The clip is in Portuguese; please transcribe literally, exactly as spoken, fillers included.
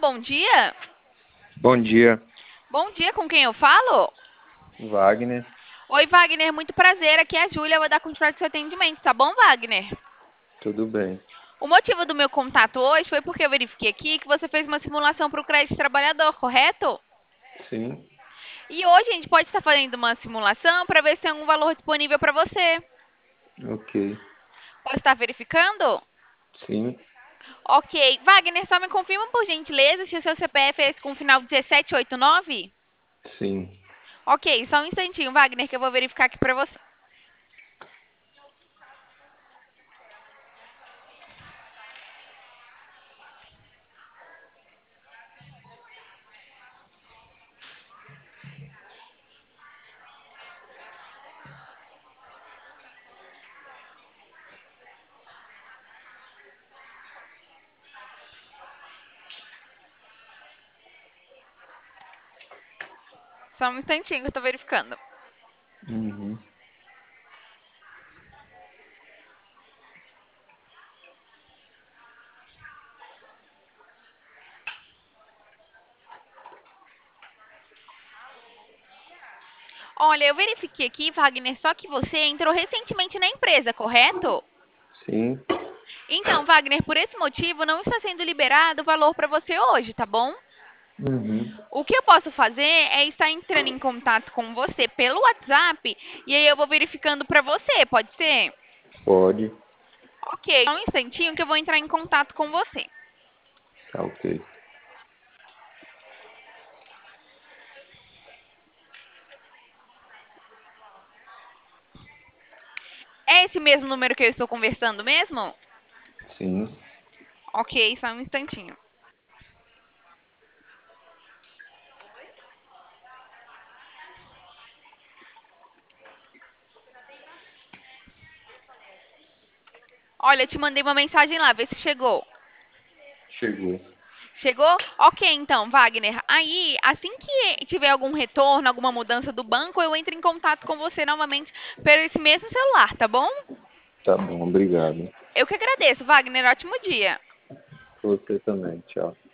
bom dia. Bom dia, Bom dia, com quem eu falo? Wagner. Oi, Wagner, muito prazer. Aqui é a Júlia, eu vou dar continuidade ao seu atendimento, tá bom, Wagner? Tudo bem? O motivo do meu contato hoje foi porque eu verifiquei aqui que você fez uma simulação para o crédito trabalhador, correto? Sim, E hoje a gente pode estar fazendo uma simulação para ver se tem algum valor disponível para você. ok. Posso estar verificando? Sim, Ok. Wagner, só me confirma por gentileza se o seu C P F é esse com o final dezessete oitenta e nove? sim. Ok, só um instantinho, Wagner, que eu vou verificar aqui para você. Só um instantinho que eu estou verificando. Uhum. Olha, eu verifiquei aqui, Wagner, só que você entrou recentemente na empresa, correto? Sim, Então, Wagner, por esse motivo, não está sendo liberado o valor para você hoje, tá bom? uhum. O que eu posso fazer é estar entrando em contato com você pelo WhatsApp e aí eu vou verificando para você, pode ser? Pode. Ok, só um instantinho que eu vou entrar em contato com você. Tá ok. É esse mesmo número que eu estou conversando mesmo? Sim, Ok, só um instantinho. Olha, eu te mandei uma mensagem lá, vê se chegou. chegou. Chegou? Ok, então, Wagner. Aí, assim que tiver algum retorno, alguma mudança do banco, eu entro em contato com você novamente pelo esse mesmo celular, tá bom? Tá bom, obrigado. Eu que agradeço, Wagner. Ótimo dia. Você também, tchau.